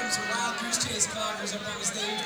members of Wild Goose Chase Cloggers up on the stage.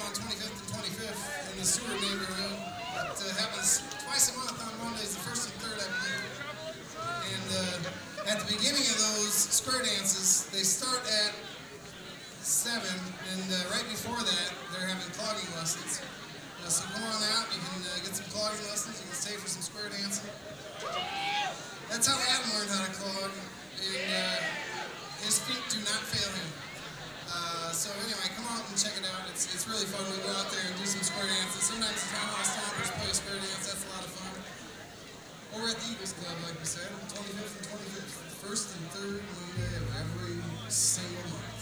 on 25th and 25th in the Seward neighborhood. It happens twice a month on Mondays, the 1st and 3rd, I believe. And at the beginning of those square dances, they start at 7, and right before that, they're having clogging lessons. So come on out, you can get some clogging lessons, you can stay for some square dancing. That's how Adam learned how to clog, and his feet do not fail him. So anyway, come out and check it out. It's really fun. We go out there and do some square dances. Sometimes the townhouse stompers play a square dance. That's a lot of fun. Over at the Eagles Club, like we said, 25th and 25th, first and third Monday of every single month.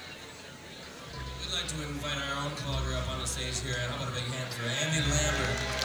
We'd like to invite our own clogger up on the stage here. How about a big hand for Andy Lambert?